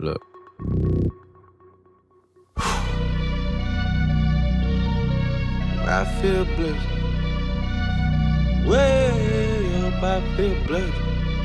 Look. I feel blessed. Way up, I feel blessed.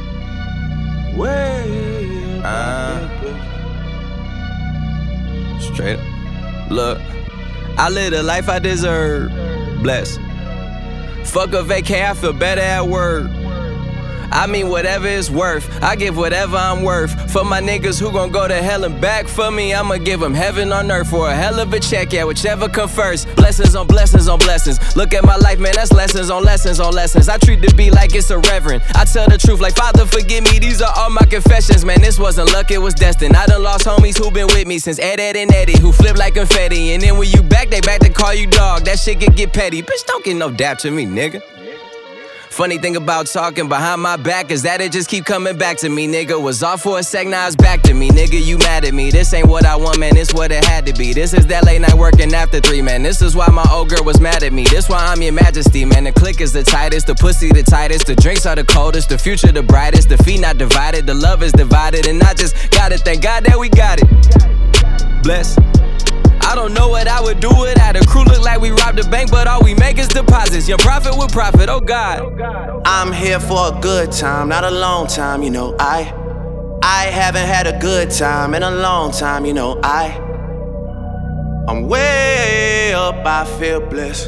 Way up, I feel blessed. Straight up. Look, I live the life I deserve. Blessed. Fuck a vacay, I feel better at work. I mean whatever it's worth, I give whatever I'm worth. For my niggas who gon' go to hell and back for me, I'ma give them heaven on earth for a hell of a check, yeah, whichever come first. Blessings on blessings on blessings. Look at my life, man, that's lessons on lessons on lessons. I treat the beat like it's a reverend. I tell the truth like, Father, forgive me, these are all my confessions. Man, this wasn't luck, it was destined. I done lost homies who been with me since Ed and Eddie, who flip like confetti. And then when you back, they back to call you dog. That shit can get petty. Bitch, don't get no dap to me, nigga. Funny thing about talking behind my back is that it just keep coming back to me, nigga. Was off for a sec, now it's back to me, nigga. You mad at me? This ain't what I want, man. This what it had to be. This is that late night working after 3, man. This is why my old girl was mad at me. This why I'm your majesty, man. The click is the tightest, the pussy the tightest, the drinks are the coldest, the future the brightest, the feet not divided, the love is divided, and I just gotta thank God that we got it. Bless. I don't know what I would do without a crew. Look like we robbed a bank, but all we make is deposits. Young profit with profit, oh God. I'm here for a good time, not a long time, you know. I haven't had a good time in a long time, you know. I'm way up, I feel blessed.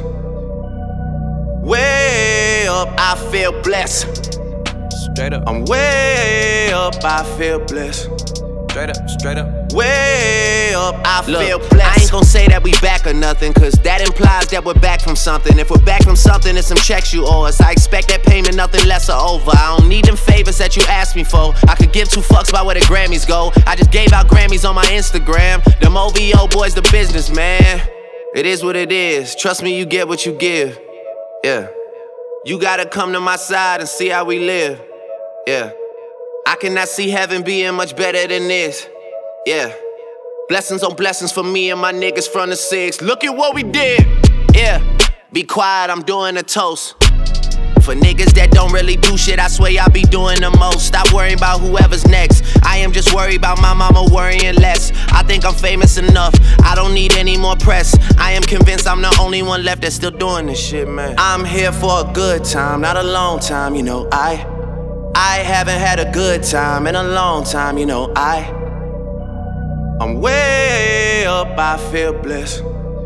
Way up, I feel blessed. Straight up. I'm way up, I feel blessed. Straight up, straight up. Way up, I feel blessed. I ain't gon' say that we back or nothing, cause that implies that we're back from something. If we're back from something, it's some checks you owe us. I expect that payment, nothing less or over. I don't need them favors that you asked me for. I could give 2 fucks about where the Grammys go. I just gave out Grammys on my Instagram. Them OVO boys, the business, man. It is what it is. Trust me, you get what you give. Yeah. You gotta come to my side and see how we live. Yeah. I cannot see heaven being much better than this. Yeah. Blessings on blessings for me and my niggas from the 6. Look at what we did. Yeah. Be quiet, I'm doing a toast. For niggas that don't really do shit, I swear I be doing the most. Stop worrying about whoever's next. I am just worried about my mama worrying less. I think I'm famous enough, I don't need any more press. I am convinced I'm the only one left that's still doing this shit, man. I'm here for a good time, not a long time, you know. I haven't had a good time in a long time, you know. I'm way up, I feel blessed.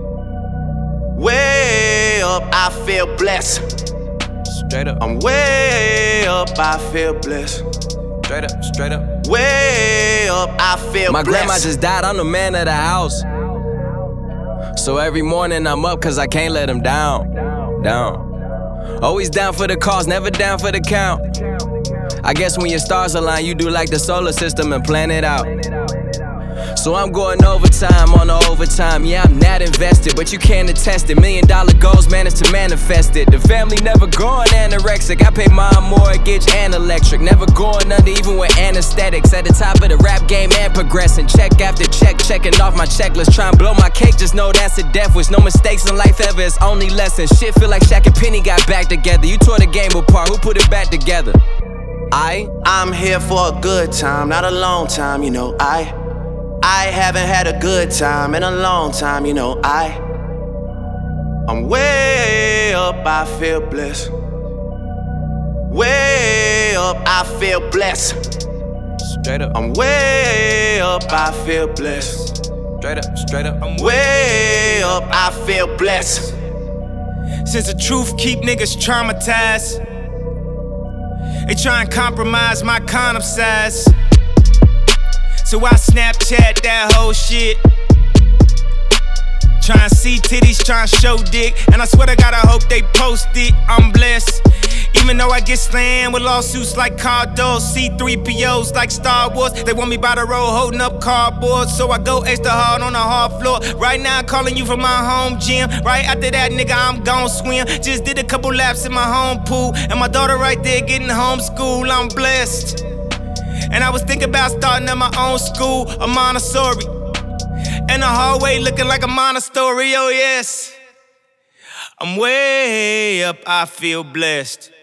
Way up, I feel blessed. Straight up. I'm way up, I feel blessed. Straight up, straight up. Way up, I feel my blessed. grandma just died, I'm the man of the house. So every morning I'm up cause I can't let him down. Always down for the cause, never down for the count. I guess when your stars align, you do like the solar system and plan it out. So I'm going overtime on the overtime. Yeah, I'm not invested, but you can't attest it. $1 million goals managed to manifest it. The family never going anorexic. I pay mom mortgage and electric. Never going under even with anesthetics. At the top of the rap game and progressing. Check after check, checking off my checklist. Try and blow my cake, just know that's a death wish. No mistakes in life ever, it's only lessons. Shit feel like Shaq and Penny got back together. You tore the game apart, who put it back together? I'm here for a good time, not a long time, you know. I haven't had a good time in a long time, you know. I'm way up, I feel blessed. Way up, I feel blessed. Straight up. I'm way up, I feel blessed. Straight up, straight up. I'm way up, I feel blessed. Since the truth keep niggas traumatized, they try and compromise my condom size. So I Snapchat that whole shit. Tryna see titties, tryna show dick. And I swear to God, I hope they post it. I'm blessed. Even though I get slammed with lawsuits like Cardos, C-3POs like Star Wars. They want me by the road holding up cardboard, so I go extra hard on the hard floor. Right now I'm calling you from my home gym. Right after that, nigga, I'm gon' swim. Just did a couple laps in my home pool, and my daughter right there getting homeschooled. I'm blessed. And I was thinking about starting at my own school, a Montessori. And the hallway looking like a monastery, oh yes. I'm way up, I feel blessed.